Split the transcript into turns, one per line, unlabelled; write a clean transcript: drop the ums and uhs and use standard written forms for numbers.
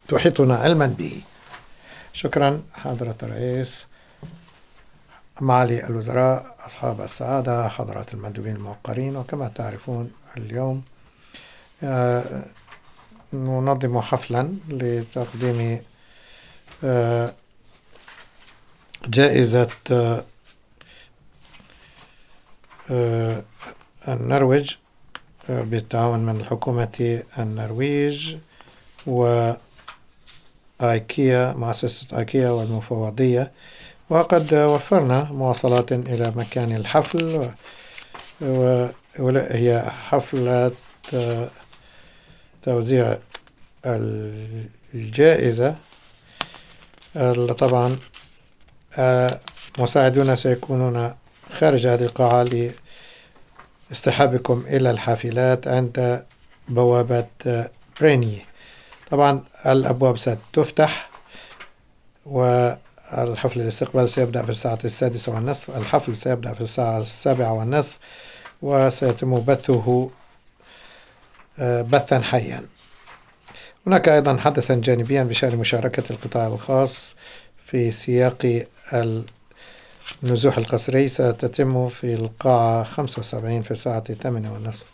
تحيطنا علما به. شكرا حضرة الرئيس، معالي الوزراء، أصحاب السعادة، حضرات المندوبين الموقرين. وكما تعرفون اليوم ننظم حفلا لتقديم جائزة النرويج بالتعاون من حكومة النرويج وآيكيا، مؤسسة آيكيا والمفوضية. وقد وفرنا مواصلات إلى مكان الحفل، وهي حفلة توزيع الجائزة. طبعا مساعدون سيكونون خارج هذه القاعة لاصطحابكم إلى الحافلات عند بوابة بريني. طبعا الأبواب ستفتح والحفل الاستقبال سيبدأ في الساعة 6:30. الحفل سيبدأ في الساعة 7:30 وسيتم بثه بثا حيا. هناك أيضا حدثا جانبيا بشأن مشاركة القطاع الخاص في سياق النزوح القسري ستتم في القاعة 75 في الساعة 8:30.